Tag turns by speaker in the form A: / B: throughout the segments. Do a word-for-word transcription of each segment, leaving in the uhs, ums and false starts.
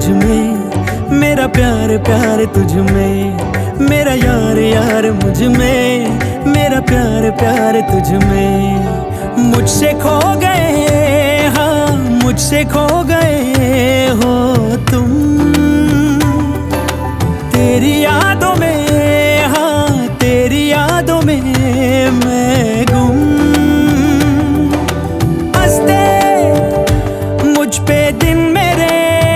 A: में, मेरा प्यार प्यार तुझ में, मेरा यार यार मुझ में, मेरा प्यार प्यार तुझ में। मुझसे खो गए, हाँ मुझसे खो गए हो तुम, तेरी यादों में, हाँ तेरी यादों में मैं गुम। हंसते मुझ पे दिन मेरे,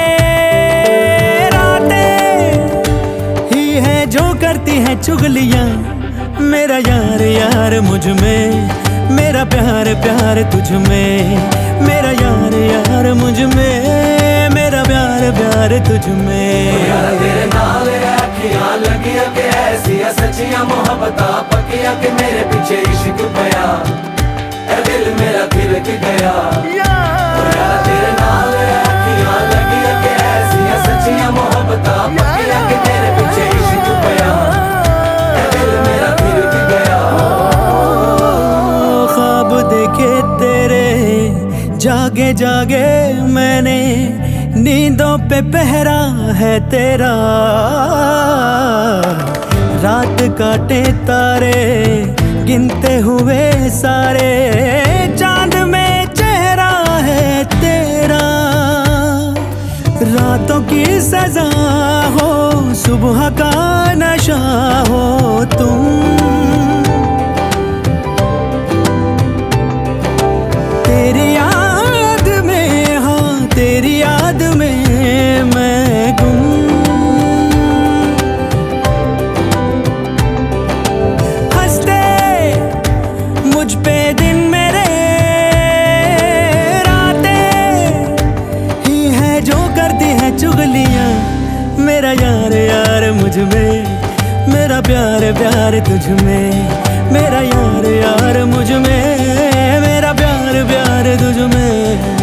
A: रातें ही है जो करती है चुगलियां। मेरा यार यार मुझ में, मेरा प्यार प्यार तुझ में, मेरा यार यार मुझ में, मेरा प्यार प्यार तुझ में।
B: यार तेरे नाल अखियां लगिया के ऐसिया सच्चियां मोहब्बतां पक्कियां के मेरे पीछे इश्क पया, ए दिल मेरा थिरक गया। यार तेरे नाल अखियां लगिया के ऐसिया सच्चियां मोहब्बतां पक्कियां के मेरे पीछे इश्क पया, ए दिल मेरा थिरक गया।
A: ख्वाब देखे तेरे जागे जागे मैंने, नींदों पे पहरा है तेरा। रात काटे तारे गिनते हुए सारे, चांद में चेहरा है तेरा। रातों की सजा हो, सुबह का नशा हो तुम, तेरी याद में, हाँ तेरी याद में मैं गुम। हंसते मुझ पे दिन मेरे, रातें ही है जो करती है चुगलियां। मेरा यार यार मुझ में, मेरा प्यार प्यार तुझ में, मेरा यार यार मुझ में, मेरा प्यार प्यार तुझ में।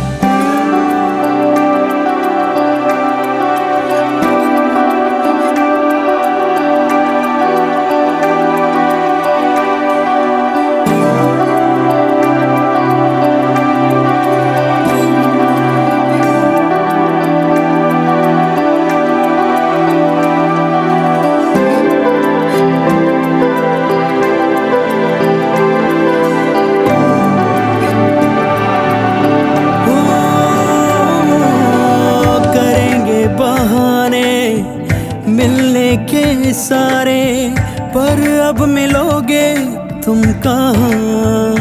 A: मिलने के सारे, पर अब मिलोगे तुम कहाँ?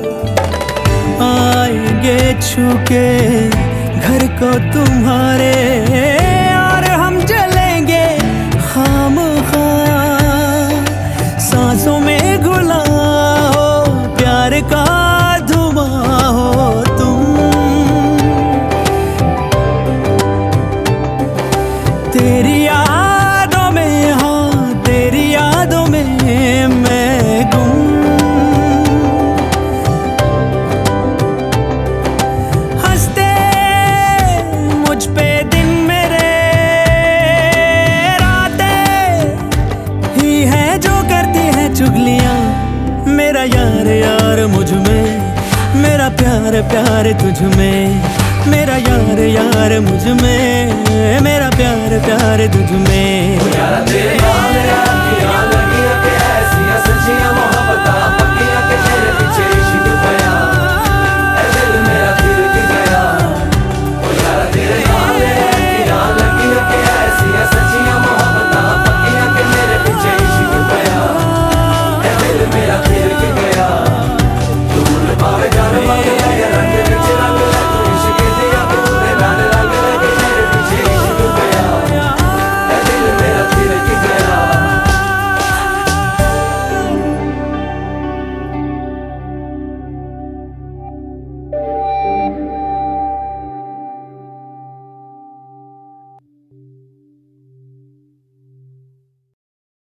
A: आएंगे छूके घर को तुम्हारे, और हम जलेंगे खामख़ां। सांसों में घुला हो प्यार का धुआं हो तुम, तेरी यादों में, हाँ तेरी यादों में मैं गुम। हंसते मुझ पे दिन मेरे, रातें ही है जो करती है चुगलियां। मेरा यार यार मुझ में, मेरा प्यार प्यार तुझ में, मेरा यार यार मुझ में, मेरा प्यार प्यार तुझ में।
B: यार तेरे नाल